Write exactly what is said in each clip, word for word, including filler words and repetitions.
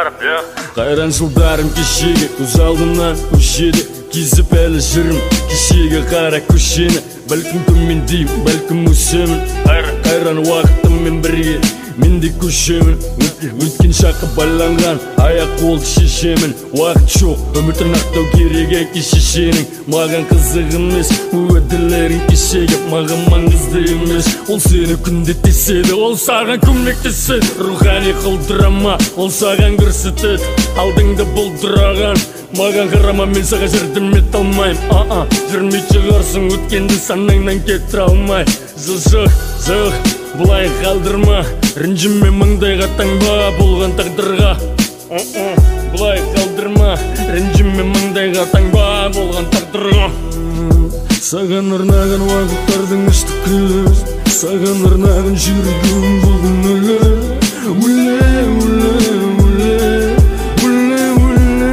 барып, я. Қайран жылдарым кешегі көз алдымнан көшеді, кезіп әлі жүрім кешегі қара көшені. Бәлкім төмендейм, бәлкім өсемін, қайран уақытыммен бірге мен де көшемін. Өткен шақы байланған аяқ қолды шешемін. Уақыт жоқ, үмітін ақтау керек әке шешенің. Маған қызық емес уәделерің кешегі, маған маңызды емес. Ол сені күнде теседі, ол саған көмектеседі. Рухани қылдырама, ол саған көрсетеді. Алдыңды бұлдыраған маған қарама, мен саған жердім ет алмайым. А-а, жүрмей шығарсың өткенді санаңнан кетір алмай. Жылжық, жық, бұлай қалдырма, ренжіме маңдайға таңба болған тағдырға. Бұлай қалдырма, ренжіме маңдайға таңба болған тағдырға. Саған арнаған уақыттардың ішті күлі, саған арнаған жүрегім бүгін өлі. Өлі, өлі, өлі, өлі, өлі.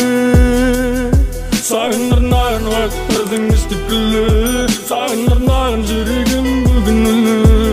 Саған арнаған уақыттардың ішті күлі, саған арнаған жүрегім бүгін өлі.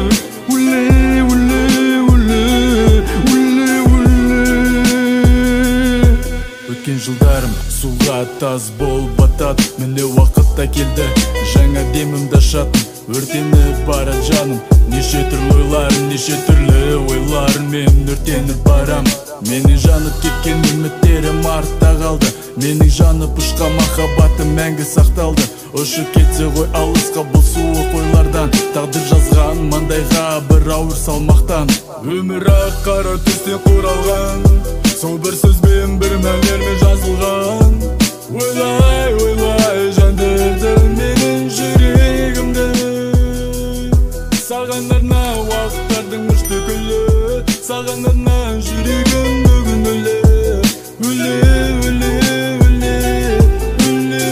Өткен жылдарым суға таз бол батат, менде уақытта келді жаңа демімді ашатын. Өртеніп бара жаным, неше түрлі ойларым, неше түрлі ойларым, мен өртеніп барам. Менің жанып кеткен үміттерім артта қалды, менің жанып ұшқан махаббатым мәңгі сақталды. Ұшып кетсе ғой алысқа бұл суық ойлардан, тағдыр жазған маңдайға бір ауыр салмақтан. Өмір ақ қара түстен құралған, сол бір сөзбен бір мәнермен жазылған. Ойлай, ойлай жандырдым менің жүрегімді, саған арна уақыттардың ұшты күлі, саған арна жүрегім бүгін өлі. Өлі, өлі, өлі, өлі,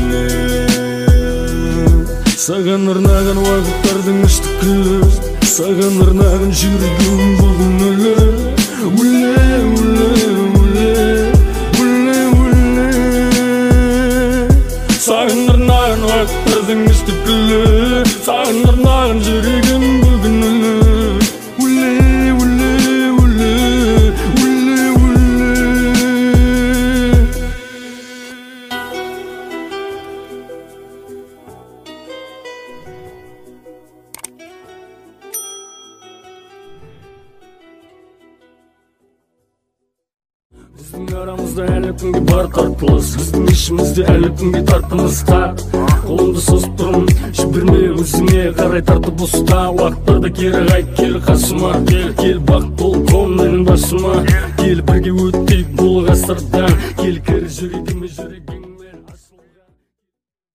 өлі. Саған арнаған уақыттардың ұшты күлі, саған арнаған жүрегім бүгін өлі. Өлі, өлі, өлі, өлі, өлі. Саған арнаған уақыттардың ішті күлі, саған арнаған жүрегім бүгін өлі. Өлі, өлі, өлі, өлі, өлі. Біздің арамызда әлі күнге бар тартылыс, біздің ішімізде әлі күнге тартымыз тар. Қолымды созып тұрмын, жіберме өзіңе қарай тартып ұста. Уақыттарда кері қайт, кел қасыма, кел бақ бол көңілің басыма. Кел бірге өттейік бұл ғасырдан, кел кір жүрегіме жүрегің.